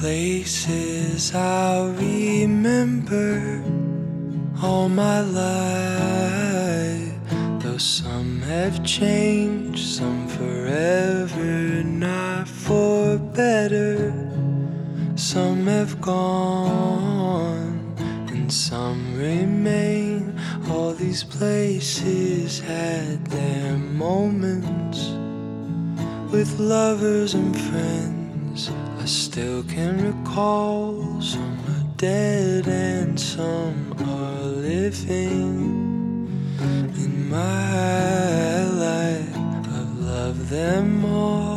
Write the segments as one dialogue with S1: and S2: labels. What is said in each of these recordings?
S1: places I'll remember all my life. Though some have changed, some forever, not for better. Some have gone and some remain. All these places had their moments with lovers and friends. I still can recall. Some are dead and some are living. In my life, I've loved them all.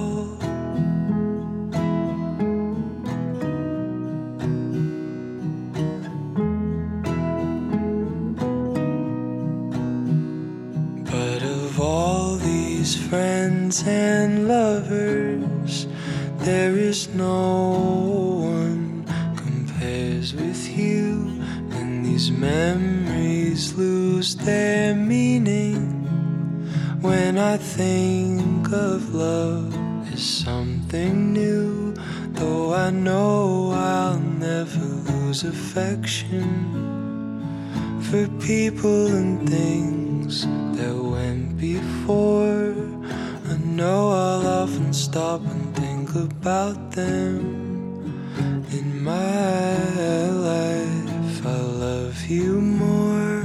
S1: But of all these friends and lovers, there is no one compares with you. And these memories lose their meaning when I think of love as something new. Though I know I'll never lose affection for people and things that went before. I know I'll often stop and think about them. In my life, I love you more.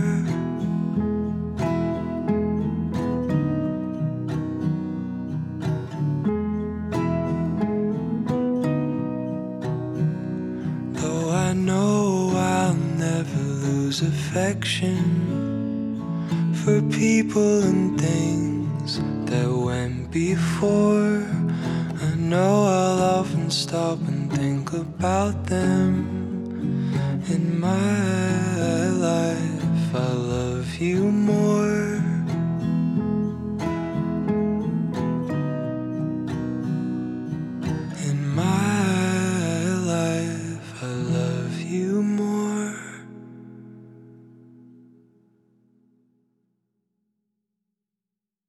S1: Though I know I'll never lose affection for people and things that went before. I know I'll often stop and think about them. In my life, I love you more.